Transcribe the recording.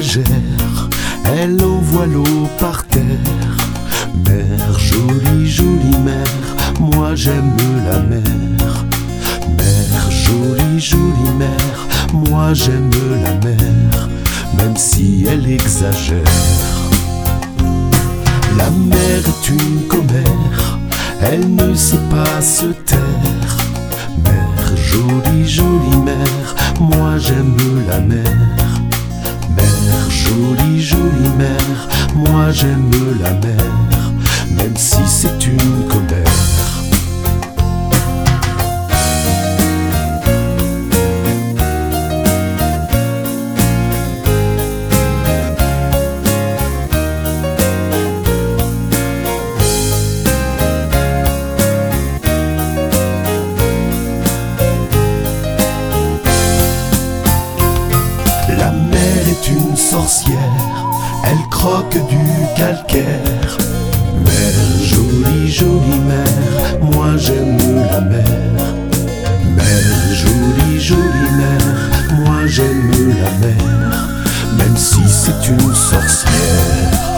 exagère, elle envoie l'eau par terre. Mer, jolie, jolie mer, moi j'aime la mer. Mer, jolie, jolie mer, moi j'aime la mer, même si elle exagère. La mer est une commère, elle ne sait pas se taire. Mer, jolie, jolie mer, moi j'aime la mer. Mer, jolie, jolie mer, moi j'aime la mer, même si c'est une commère. La mer est une sorcière, elle croque du calcaire. Mer, jolie, jolie mer, moi j'aime la mer. Mer, jolie, jolie mer, moi j'aime la mer, même si c'est une sorcière.